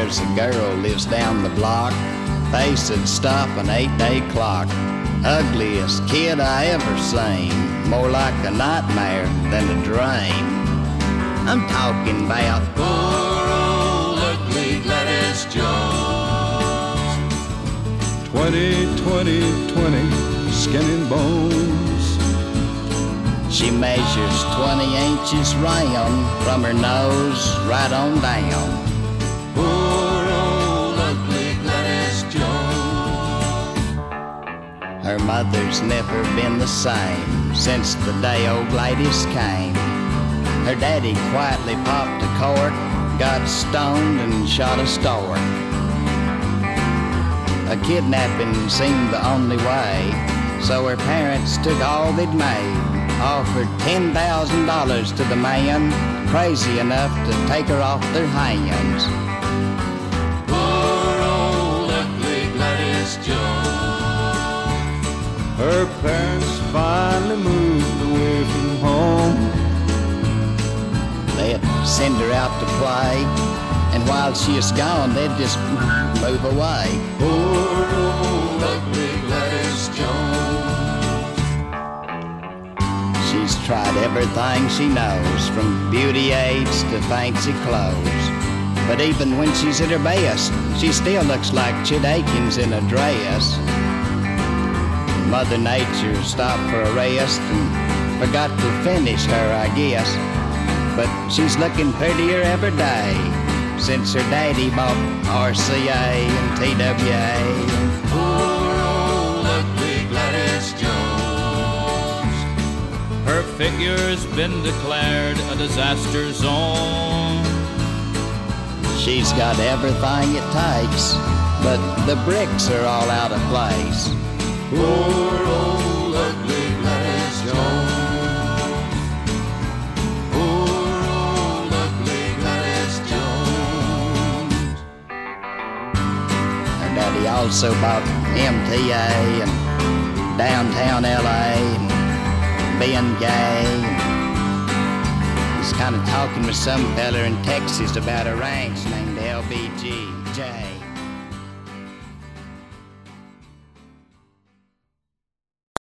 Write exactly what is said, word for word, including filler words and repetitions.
There's a girl lives down the block, face would stop an eight-day clock. Ugliest kid I ever seen, more like a nightmare than a dream. I'm talking about poor old ugly Gladys Jones. Twenty, twenty, twenty, skin and bones. She measures twenty inches round, from her nose right on down. Poor old ugly Gladys Jones. Her mother's never been the same since the day old Gladys came. Her daddy quietly popped a cork, got stoned and shot a stork. A kidnapping seemed the only way, so her parents took all they'd made, offered ten thousand dollars to the man, crazy enough to take her off their hands. Poor old ugly Gladys Jones. Her parents finally moved away from home. They'd send her out to play, and while she is gone, they'd just move away. Poor old ugly Gladys Jones. She's tried everything she knows, from beauty aids to fancy clothes. But even when she's at her best, she still looks like Chet Akins in a dress. Mother Nature stopped for a rest and forgot to finish her, I guess. But she's looking prettier every day since her daddy bought R C A and T W A. Poor old ugly Gladys Jones. Her figure's been declared a disaster zone. She's got everything it takes, but the bricks are all out of place. Poor old ugly Gladys Jones. Poor old ugly Gladys Jones. Her daddy also bought M T A and downtown L A and being gay. He's kind of talking with some fella in Texas about a ranch named L B G J.